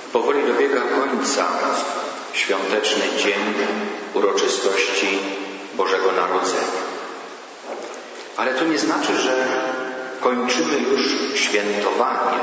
Powoli dobiega końca świąteczny dzień uroczystości Bożego Narodzenia. Ale to nie znaczy, że kończymy już świętowanie.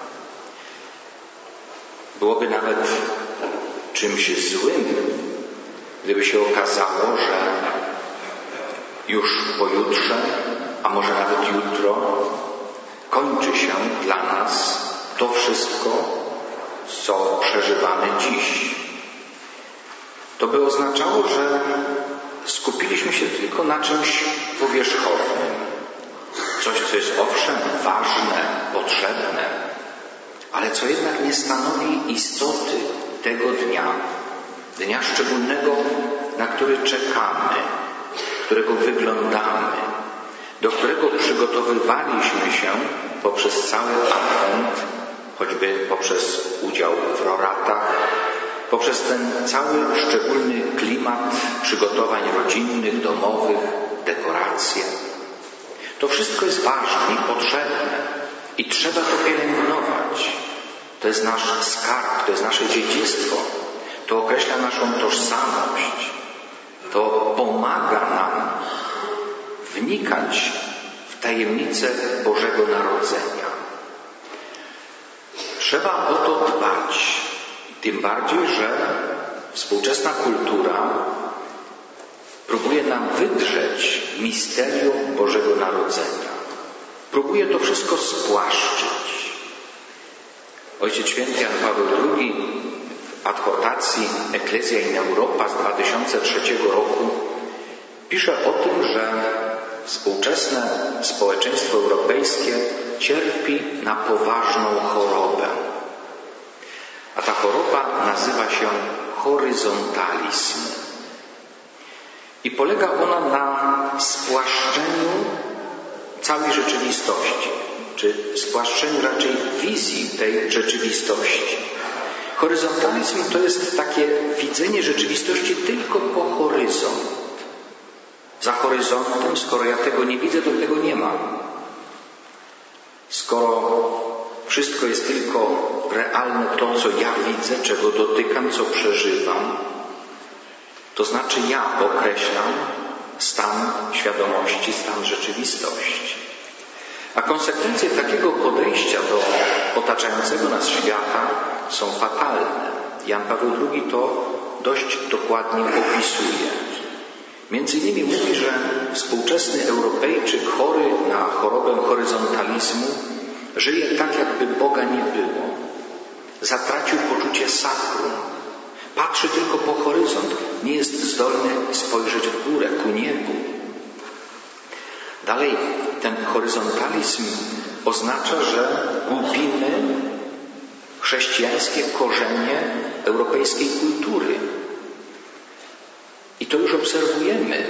Byłoby nawet czymś złym, gdyby się okazało, że już pojutrze, a może nawet jutro, kończy się dla nas to wszystko, co przeżywamy dziś. To by oznaczało, że skupiliśmy się tylko na czymś powierzchownym. Coś, co jest owszem ważne, potrzebne, ale co jednak nie stanowi istoty tego dnia szczególnego, na który czekamy, którego wyglądamy, do którego przygotowywaliśmy się poprzez cały Adwent, choćby poprzez udział w roratach, poprzez ten cały szczególny klimat przygotowań rodzinnych, domowych, dekoracje. To wszystko jest ważne i potrzebne i trzeba to pielęgnować. To jest nasz skarb, to jest nasze dziedzictwo. To określa naszą tożsamość. To pomaga nam wnikać w tajemnicę Bożego Narodzenia. Trzeba o to dbać. Tym bardziej, że współczesna kultura próbuje nam wydrzeć misterium Bożego Narodzenia. Próbuje to wszystko spłaszczyć. Ojciec Święty Jan Paweł II w adhortacji Ecclesia in Europa z 2003 roku pisze o tym, że współczesne społeczeństwo europejskie cierpi na poważną chorobę. A ta choroba nazywa się horyzontalizm. I polega ona na spłaszczeniu całej rzeczywistości, czy spłaszczeniu raczej wizji tej rzeczywistości. Horyzontalizm to jest takie widzenie rzeczywistości tylko po horyzont. Za horyzontem, skoro ja tego nie widzę, to tego nie ma. Skoro wszystko jest tylko realne, to co ja widzę, czego dotykam, co przeżywam, to znaczy ja określam stan świadomości, stan rzeczywistości. A konsekwencje takiego podejścia do otaczającego nas świata są fatalne. Jan Paweł II to dość dokładnie opisuje. Między innymi mówi, że współczesny Europejczyk chory na chorobę horyzontalizmu żyje tak, jakby Boga nie było. Zatracił poczucie sakrum. Patrzy tylko po horyzont. Nie jest zdolny spojrzeć w górę, ku niebu. Dalej, ten horyzontalizm oznacza, że gubimy chrześcijańskie korzenie europejskiej kultury. I to już obserwujemy.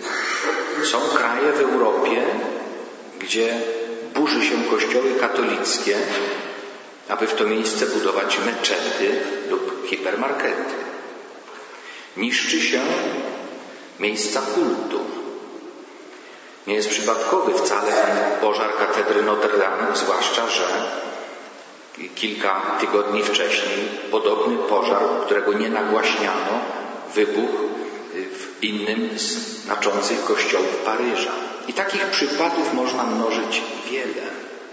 Są kraje w Europie, gdzie burzy się kościoły katolickie, aby w to miejsce budować meczety lub hipermarkety. Niszczy się miejsca kultu. Nie jest przypadkowy wcale ten pożar katedry Notre Dame, zwłaszcza, że kilka tygodni wcześniej podobny pożar, którego nie nagłaśniano, wybuchł w innym z znaczących kościołów Paryża. I takich przykładów można mnożyć wiele.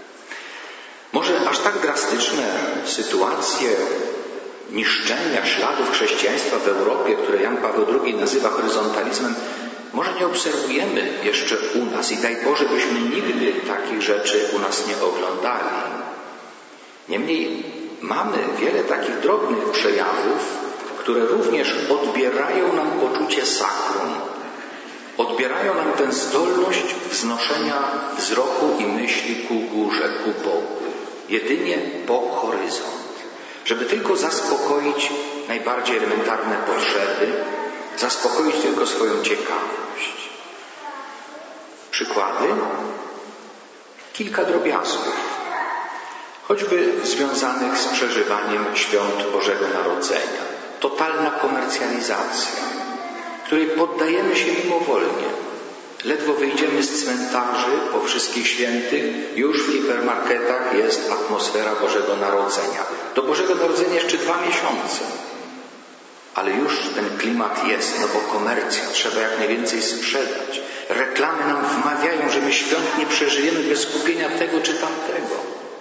Może aż tak drastyczne sytuacje niszczenia śladów chrześcijaństwa w Europie, które Jan Paweł II nazywa horyzontalizmem, może nie obserwujemy jeszcze u nas i daj Boże, byśmy nigdy takich rzeczy u nas nie oglądali. Niemniej mamy wiele takich drobnych przejawów, które również odbierają nam poczucie sakrum. Odbierają nam tę zdolność wznoszenia wzroku i myśli ku górze, ku Bogu. Jedynie po horyzont. Żeby tylko zaspokoić najbardziej elementarne potrzeby, zaspokoić tylko swoją ciekawość. Przykłady? Kilka drobiazgów. Choćby związanych z przeżywaniem świąt Bożego Narodzenia. Totalna komercjalizacja, której poddajemy się mimowolnie. Ledwo wyjdziemy z cmentarzy po wszystkich świętych, już w hipermarketach jest atmosfera Bożego Narodzenia. Do Bożego Narodzenia jeszcze 2 miesiące. Ale już ten klimat jest, no bo komercja, trzeba jak najwięcej sprzedać. Reklamy nam wmawiają, że my świąt nie przeżyjemy bez kupienia tego czy tamtego.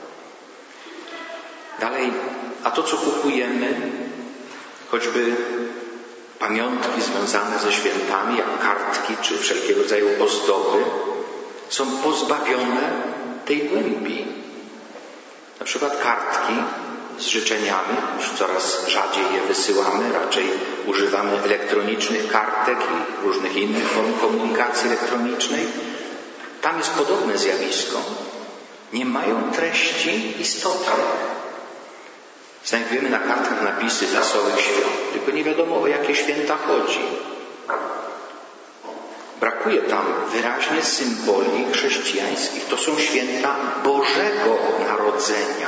Dalej, a to co kupujemy, choćby pamiątki związane ze świętami, jak kartki czy wszelkiego rodzaju ozdoby, są pozbawione tej głębi. Na przykład kartki z życzeniami, już coraz rzadziej je wysyłamy, raczej używamy elektronicznych kartek i różnych innych form komunikacji elektronicznej. Tam jest podobne zjawisko. Nie mają treści istotnej. Znajdujemy na kartkach napisy wesołych świąt, tylko nie wiadomo, o jakie święta chodzi. Brakuje tam wyraźnie symboli chrześcijańskich. To są święta Bożego Narodzenia.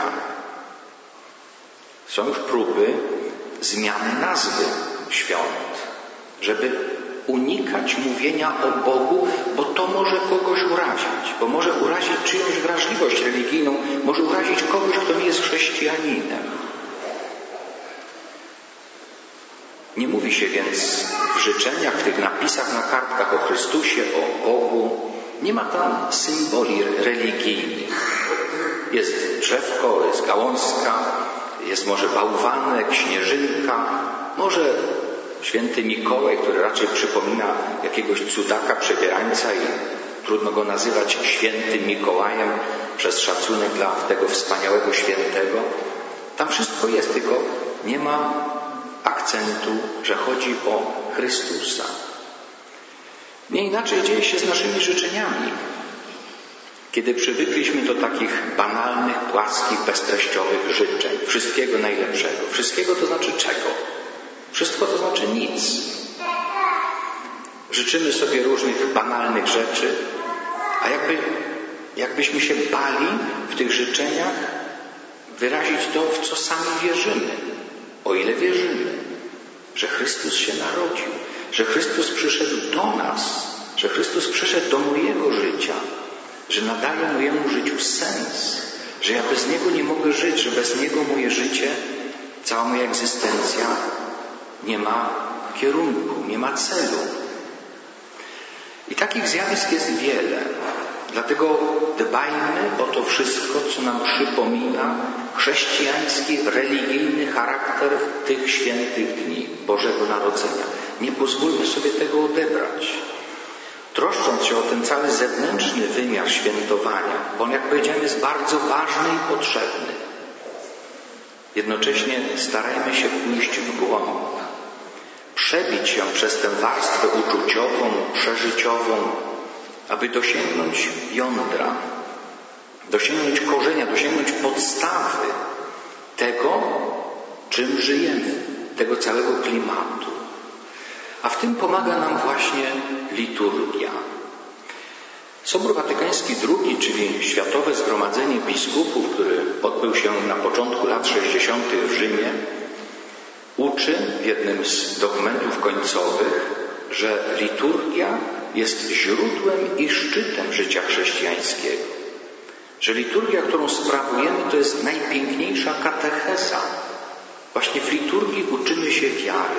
Są już próby zmiany nazwy świąt, żeby unikać mówienia o Bogu, bo to może kogoś urazić, bo może urazić czyjąś wrażliwość religijną, może urazić kogoś, kto nie jest chrześcijaninem. Nie mówi się więc w życzeniach, w tych napisach na kartkach o Chrystusie, o Bogu. Nie ma tam symboli religijnych. Jest drzewko, jest gałązka, jest może bałwanek, śnieżynka, może święty Mikołaj, który raczej przypomina jakiegoś cudaka, przebierańca i trudno go nazywać świętym Mikołajem przez szacunek dla tego wspaniałego świętego. Tam wszystko jest, tylko nie ma akcentu, że chodzi o Chrystusa. Nie inaczej dzieje się z naszymi życzeniami. Kiedy przywykliśmy do takich banalnych, płaskich, beztreściowych życzeń, wszystkiego najlepszego. Wszystkiego to znaczy czego? Wszystko to znaczy nic. Życzymy sobie różnych banalnych rzeczy, a jakbyśmy się bali w tych życzeniach wyrazić to, w co sami wierzymy. O ile wierzymy, że Chrystus się narodził, że Chrystus przyszedł do nas, że Chrystus przyszedł do mojego życia, że nadaje mojemu życiu sens, że ja bez Niego nie mogę żyć, że bez Niego moje życie, cała moja egzystencja nie ma kierunku, nie ma celu. I takich zjawisk jest wiele. Dlatego dbajmy o to wszystko, co nam przypomina chrześcijański, religijny charakter tych świętych dni Bożego Narodzenia. Nie pozwólmy sobie tego odebrać. Troszcząc się o ten cały zewnętrzny wymiar świętowania, bo on, jak powiedziałem, jest bardzo ważny i potrzebny. Jednocześnie starajmy się pójść w głąb, przebić się przez tę warstwę uczuciową, przeżyciową, aby dosięgnąć jądra, dosięgnąć korzenia, dosięgnąć podstawy tego, czym żyjemy, tego całego klimatu. A w tym pomaga nam właśnie liturgia. Sobór Watykański II, czyli Światowe Zgromadzenie Biskupów, który odbył się na początku lat 60. w Rzymie, uczy w jednym z dokumentów końcowych, że liturgia jest źródłem i szczytem życia chrześcijańskiego. Że liturgia, którą sprawujemy, to jest najpiękniejsza katecheza. Właśnie w liturgii uczymy się wiary.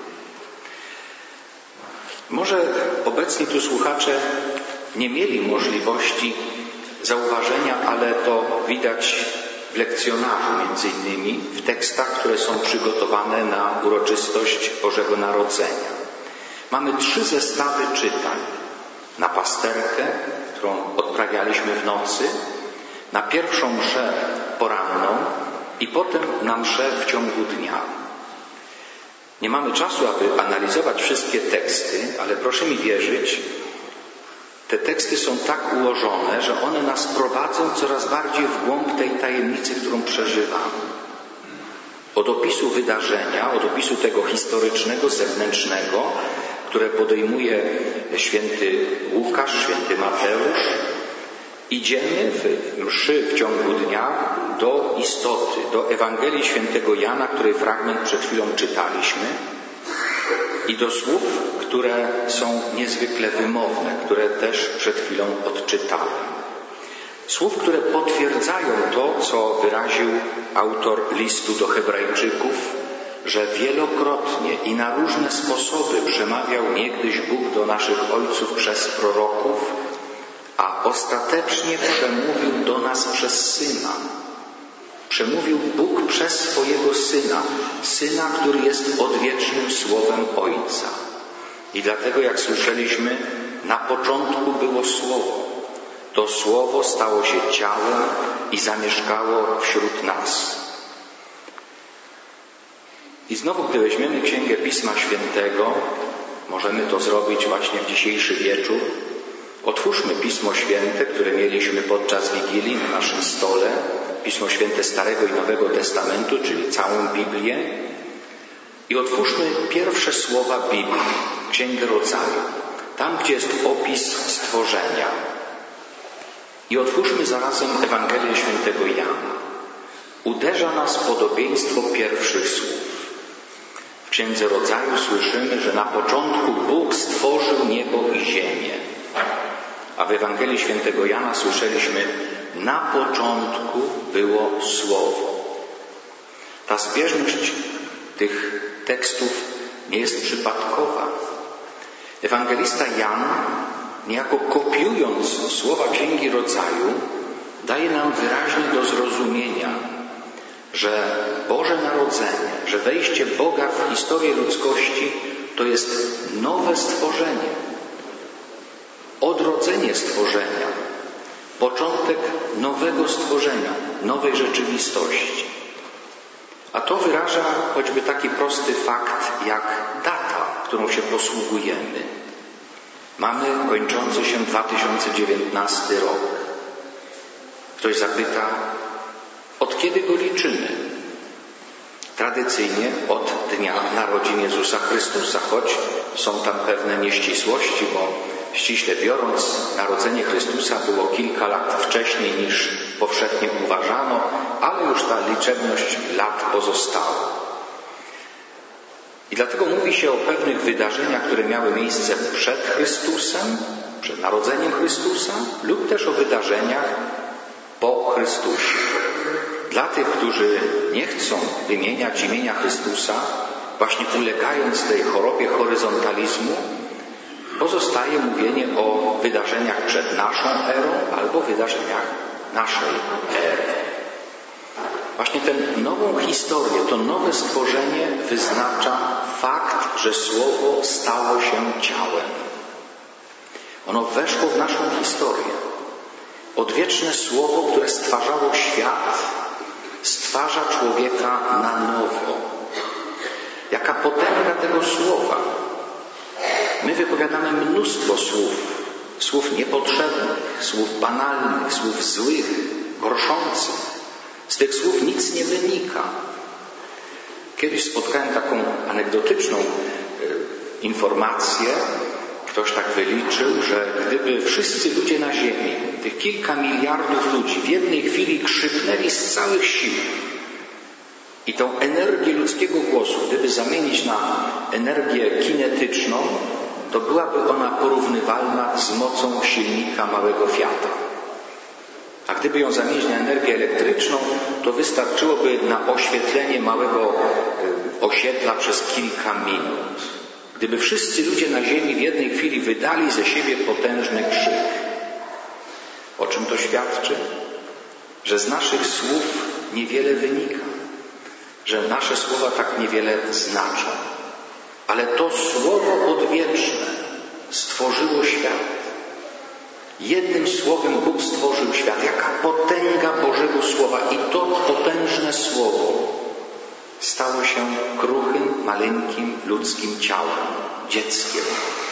Może obecni tu słuchacze nie mieli możliwości zauważenia, ale to widać w lekcjonarzu, między innymi w tekstach, które są przygotowane na uroczystość Bożego Narodzenia. Mamy 3 zestawy czytań. Na pasterkę, którą odprawialiśmy w nocy, na pierwszą mszę poranną i potem na mszę w ciągu dnia. Nie mamy czasu, aby analizować wszystkie teksty, ale proszę mi wierzyć, te teksty są tak ułożone, że one nas prowadzą coraz bardziej w głąb tej tajemnicy, którą przeżywamy. Od opisu wydarzenia, od opisu tego historycznego, zewnętrznego, które podejmuje święty Łukasz, święty Mateusz, idziemy w mszy w ciągu dnia do istoty, do Ewangelii świętego Jana, której fragment przed chwilą czytaliśmy. i do słów, które są niezwykle wymowne, które też przed chwilą odczytałem. Słów, które potwierdzają to, co wyraził autor listu do Hebrajczyków, że wielokrotnie i na różne sposoby przemawiał niegdyś Bóg do naszych ojców przez proroków, a ostatecznie przemówił do nas przez Syna. Przemówił Bóg przez swojego Syna, Syna, który jest odwiecznym Słowem Ojca. I dlatego, jak słyszeliśmy, na początku było Słowo. To Słowo stało się ciałem i zamieszkało wśród nas. I znowu, gdy weźmiemy Księgę Pisma Świętego, możemy to zrobić właśnie w dzisiejszy wieczór. Otwórzmy Pismo Święte, które mieliśmy podczas Wigilii na naszym stole, Pismo Święte Starego i Nowego Testamentu, czyli całą Biblię. I otwórzmy pierwsze słowa Biblii, Księgę Rodzaju, tam, gdzie jest opis stworzenia. I otwórzmy zarazem Ewangelię Świętego Jana. Uderza nas podobieństwo pierwszych słów. W Księdze Rodzaju słyszymy, że na początku Bóg stworzył niebo i ziemię. A w Ewangelii Świętego Jana słyszeliśmy, na początku było Słowo. Ta zbieżność tych tekstów nie jest przypadkowa. Ewangelista Jan, niejako kopiując słowa Księgi Rodzaju, daje nam wyraźnie do zrozumienia, że Boże Narodzenie, że wejście Boga w historię ludzkości to jest nowe stworzenie, odrodzenie stworzenia, początek nowego stworzenia, nowej rzeczywistości. A to wyraża choćby taki prosty fakt jak data, którą się posługujemy. Mamy kończący się 2019 rok. Ktoś zapyta, od kiedy go liczymy? Tradycyjnie od dnia narodzin Jezusa Chrystusa, choć są tam pewne nieścisłości, bo ściśle biorąc, narodzenie Chrystusa było kilka lat wcześniej niż powszechnie uważano, ale już ta liczebność lat pozostała. I dlatego mówi się o pewnych wydarzeniach, które miały miejsce przed Chrystusem, przed narodzeniem Chrystusa, lub też o wydarzeniach po Chrystusie. Dla tych, którzy nie chcą wymieniać imienia Chrystusa, właśnie ulegając tej chorobie horyzontalizmu, pozostaje mówienie o wydarzeniach przed naszą erą albo wydarzeniach naszej ery. Właśnie tę nową historię, to nowe stworzenie wyznacza fakt, że Słowo stało się ciałem. Ono weszło w naszą historię. Odwieczne Słowo, które stwarzało świat, stwarza człowieka na nowo. Jaka potęga tego Słowa! My wypowiadamy mnóstwo słów niepotrzebnych, słów banalnych, słów złych, gorszących. Z tych słów nic nie wynika. Kiedyś spotkałem taką anegdotyczną informację. Ktoś tak wyliczył, że gdyby wszyscy ludzie na ziemi, tych kilka miliardów ludzi w jednej chwili krzyknęli z całych sił i tą energię ludzkiego głosu, gdyby zamienić na energię kinetyczną, to byłaby ona porównywalna z mocą silnika małego Fiata. A gdyby ją zamienić na energię elektryczną, to wystarczyłoby na oświetlenie małego osiedla przez kilka minut. Gdyby wszyscy ludzie na ziemi w jednej chwili wydali ze siebie potężny krzyk. O czym to świadczy? Że z naszych słów niewiele wynika. Że nasze słowa tak niewiele znaczą. Ale to Słowo odwieczne stworzyło świat. Jednym słowem Bóg stworzył świat. Jaka potęga Bożego Słowa. I to potężne Słowo stało się kruchym, maleńkim, ludzkim ciałem, dzieckiem.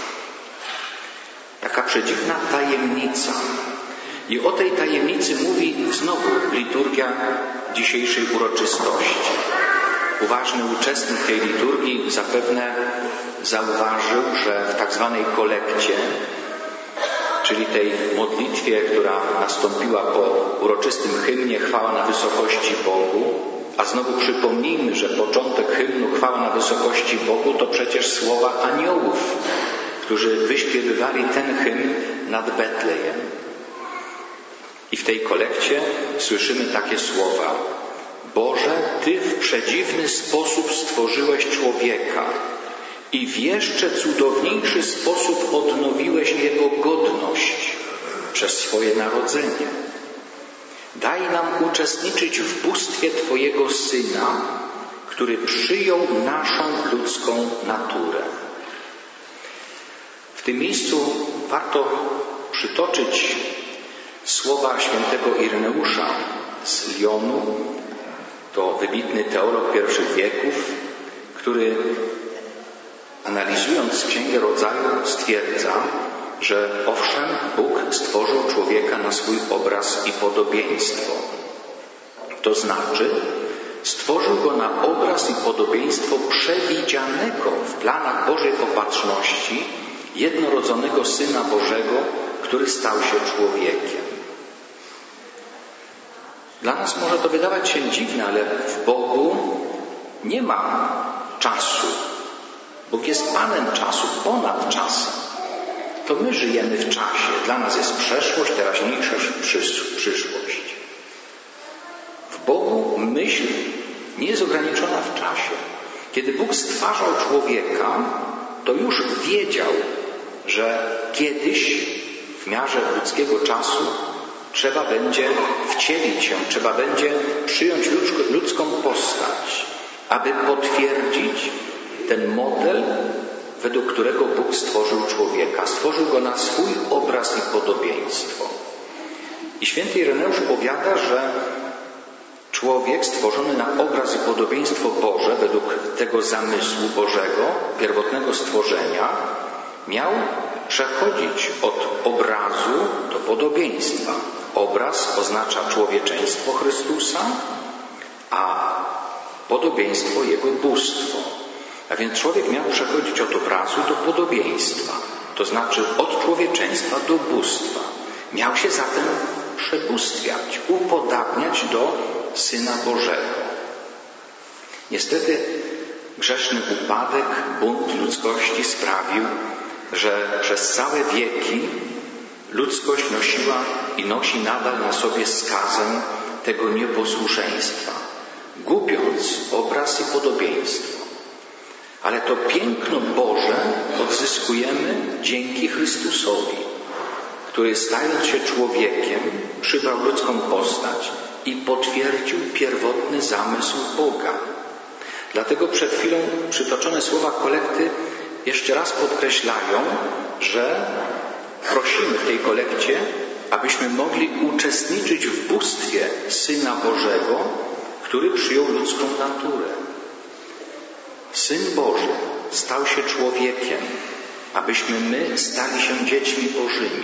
Jaka przedziwna tajemnica. I o tej tajemnicy mówi znowu liturgia dzisiejszej uroczystości. Uważny uczestnik tej liturgii zapewne zauważył, że w tak zwanej kolekcie, czyli tej modlitwie, która nastąpiła po uroczystym hymnie Chwała na wysokości Bogu, a znowu przypomnijmy, że początek hymnu Chwała na wysokości Bogu to przecież słowa aniołów, którzy wyśpiewywali ten hymn nad Betlejem. I w tej kolekcie słyszymy takie słowa: Boże, Ty w przedziwny sposób stworzyłeś człowieka i w jeszcze cudowniejszy sposób odnowiłeś jego godność przez swoje narodzenie. Daj nam uczestniczyć w bóstwie Twojego Syna, który przyjął naszą ludzką naturę. W tym miejscu warto przytoczyć słowa świętego Ireneusza z Lyonu. To wybitny teolog pierwszych wieków, który analizując Księgę Rodzaju stwierdza, że owszem, Bóg stworzył człowieka na swój obraz i podobieństwo. To znaczy, stworzył go na obraz i podobieństwo przewidzianego w planach Bożej Opatrzności jednorodzonego Syna Bożego, który stał się człowiekiem. Dla nas może to wydawać się dziwne, ale w Bogu nie ma czasu. Bóg jest Panem czasu, ponad czasem. To my żyjemy w czasie. Dla nas jest przeszłość, teraźniejszość, przyszłość. W Bogu myśl nie jest ograniczona w czasie. Kiedy Bóg stwarzał człowieka, to już wiedział, że kiedyś w miarze ludzkiego czasu trzeba będzie wcielić się, trzeba będzie przyjąć ludzką postać, aby potwierdzić ten model, według którego Bóg stworzył człowieka. Stworzył go na swój obraz i podobieństwo. I święty Ireneusz powiada, że człowiek stworzony na obraz i podobieństwo Boże, według tego zamysłu Bożego, pierwotnego stworzenia, miał przechodzić od obrazu do podobieństwa. Obraz oznacza człowieczeństwo Chrystusa, a podobieństwo Jego bóstwo. A więc człowiek miał przechodzić od obrazu do podobieństwa, to znaczy od człowieczeństwa do bóstwa. Miał się zatem przebóstwiać, upodabniać do Syna Bożego. Niestety grzeszny upadek, bunt ludzkości sprawił, że przez całe wieki ludzkość nosiła i nosi nadal na sobie skazę tego nieposłuszeństwa, gubiąc obraz i podobieństwo. Ale to piękno Boże odzyskujemy dzięki Chrystusowi, który stając się człowiekiem, przybrał ludzką postać i potwierdził pierwotny zamysł Boga. Dlatego przed chwilą przytoczone słowa kolekty jeszcze raz podkreślają, że prosimy w tej kolekcie, abyśmy mogli uczestniczyć w bóstwie Syna Bożego, który przyjął ludzką naturę. Syn Boży stał się człowiekiem, abyśmy my stali się dziećmi Bożymi.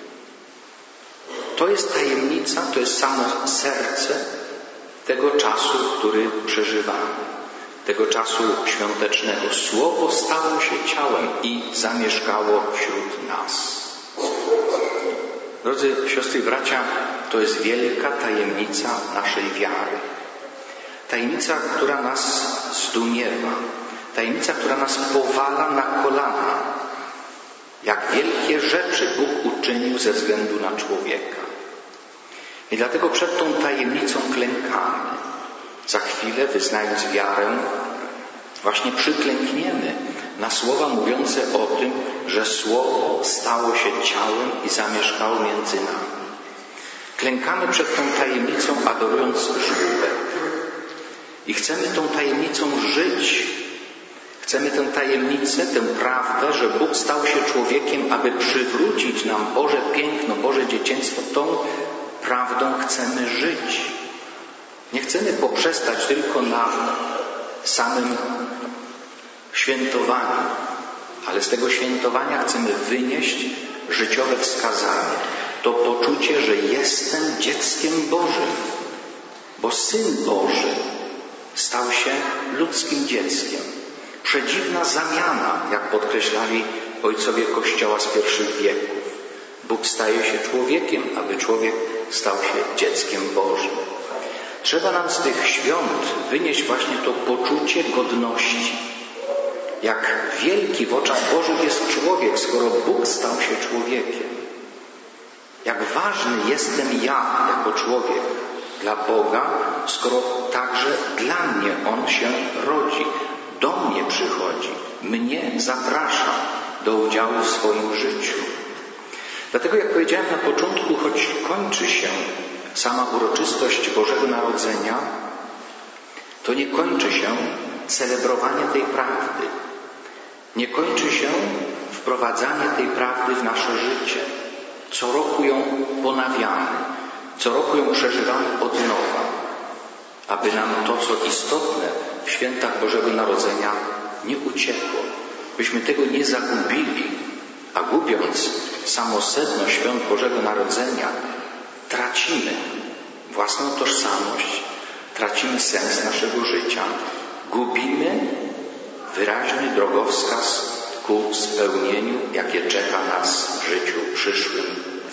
To jest tajemnica, to jest samo serce tego czasu, który przeżywamy. Tego czasu świątecznego. Słowo stało się ciałem i zamieszkało wśród nas. Drodzy siostry i bracia, to jest wielka tajemnica naszej wiary. Tajemnica, która nas zdumiewa. Tajemnica, która nas powala na kolana. Jak wielkie rzeczy Bóg uczynił ze względu na człowieka. I dlatego przed tą tajemnicą klękamy. Za chwilę, wyznając wiarę, właśnie przyklękniemy na słowa mówiące o tym, że Słowo stało się ciałem i zamieszkało między nami. Klękamy przed tą tajemnicą, adorując żłóbek. I chcemy tą tajemnicą żyć. Chcemy tę tajemnicę, tę prawdę, że Bóg stał się człowiekiem, aby przywrócić nam Boże piękno, Boże dzieciństwo. Tą prawdą chcemy żyć. Nie chcemy poprzestać tylko na samym świętowaniu, ale z tego świętowania chcemy wynieść życiowe wskazanie. To poczucie, że jestem dzieckiem Bożym, bo Syn Boży stał się ludzkim dzieckiem. Przedziwna zamiana, jak podkreślali ojcowie Kościoła z pierwszych wieków. Bóg staje się człowiekiem, aby człowiek stał się dzieckiem Bożym. Trzeba nam z tych świąt wynieść właśnie to poczucie godności. Jak wielki w oczach Bożych jest człowiek, skoro Bóg stał się człowiekiem. Jak ważny jestem ja jako człowiek dla Boga, skoro także dla mnie On się rodzi, do mnie przychodzi, mnie zaprasza do udziału w swoim życiu. Dlatego, jak powiedziałem na początku, choć kończy się sama uroczystość Bożego Narodzenia, to nie kończy się celebrowanie tej prawdy. Nie kończy się wprowadzanie tej prawdy w nasze życie. Co roku ją ponawiamy, co roku ją przeżywamy od nowa, aby nam to, co istotne w świętach Bożego Narodzenia, nie uciekło, byśmy tego nie zagubili, a gubiąc samo sedno świąt Bożego Narodzenia, tracimy własną tożsamość, tracimy sens naszego życia, gubimy wyraźny drogowskaz ku spełnieniu, jakie czeka nas w życiu przyszłym